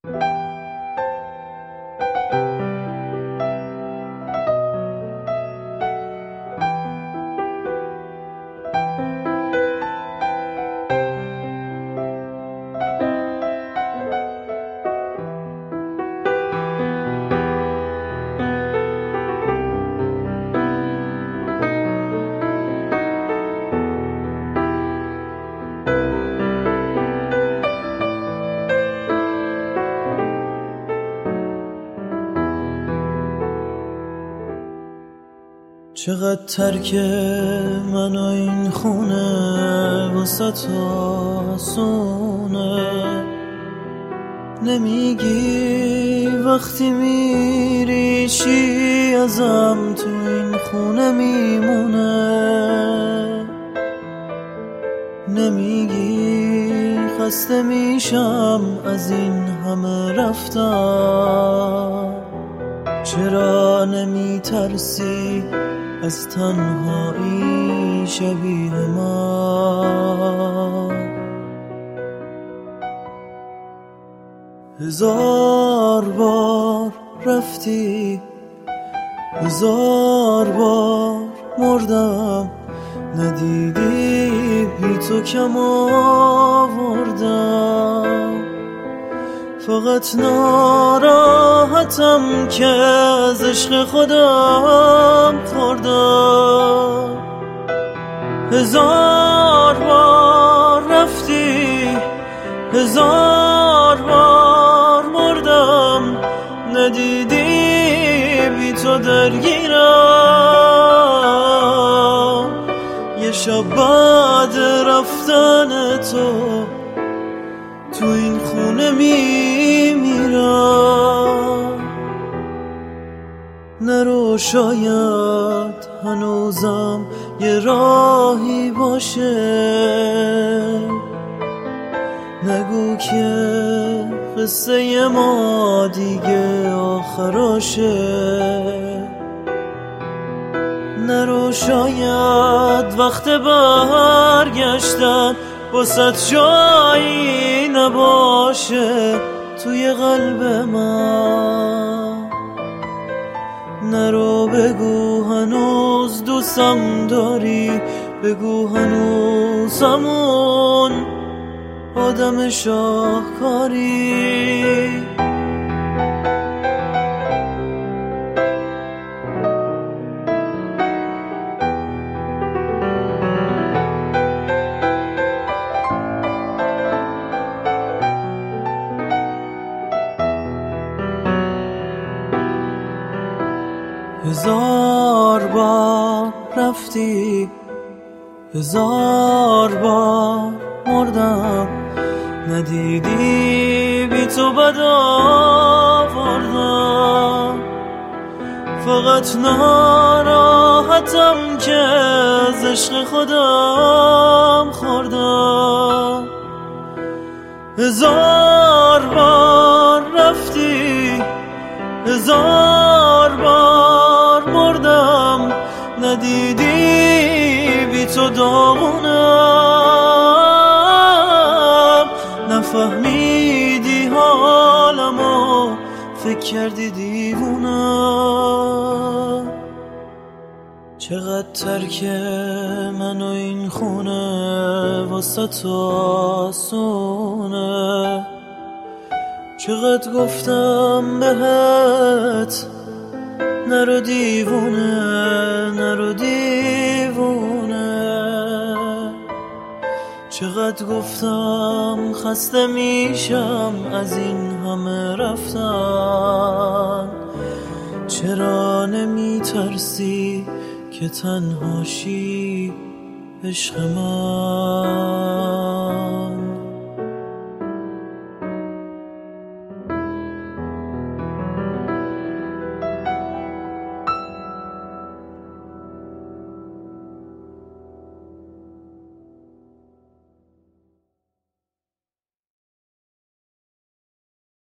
چقدر ترک من و این خونه واسه تو آسونه، نمیگی وقتی میری چی ازم تو این خونه میمونه، نمیگی خسته میشم از این همه رفتن، چرا نمیترسی از تنهایی شبیه من؟ هزار بار رفتی، هزار بار مردم، ندیدی بی تو کم آوردم، فقط ناراحتم که از عشق خودم خوردم. هزار بار رفتی، هزار بار مردم، ندیدی بی تو درگیرم، یه شب بعد رفتن تو این خونه میمیرم. نرو، شاید هنوزم یه راهی باشه، نگو که قصه ما دیگه آخراشه. نرو، شاید وقت برگشتن واسه جایی نباشه توی قلب من. نرو، بگو هنوز دوستم داری، بگو هنوز همون آدم شاهکاری. هزار بار رفتی، هزار بار مردم، ندیدی بی تو بد آوردم، فقط ناراحتم که از عشق خودم خوردم. هزار بار رفتی، هزار بار مردم، ندیدی بی تو داغونم، نفهمیدی حالمو، فکر کردی دیوونم. چقدر ترک من و این خونه واسه تو آسونه، چقدر گفتم بهت نرو دیوونه، نرو دیوونه، چقدر گفتم خسته میشم از این همه رفتن، چرا نمیترسی که تنهاشی عشق من؟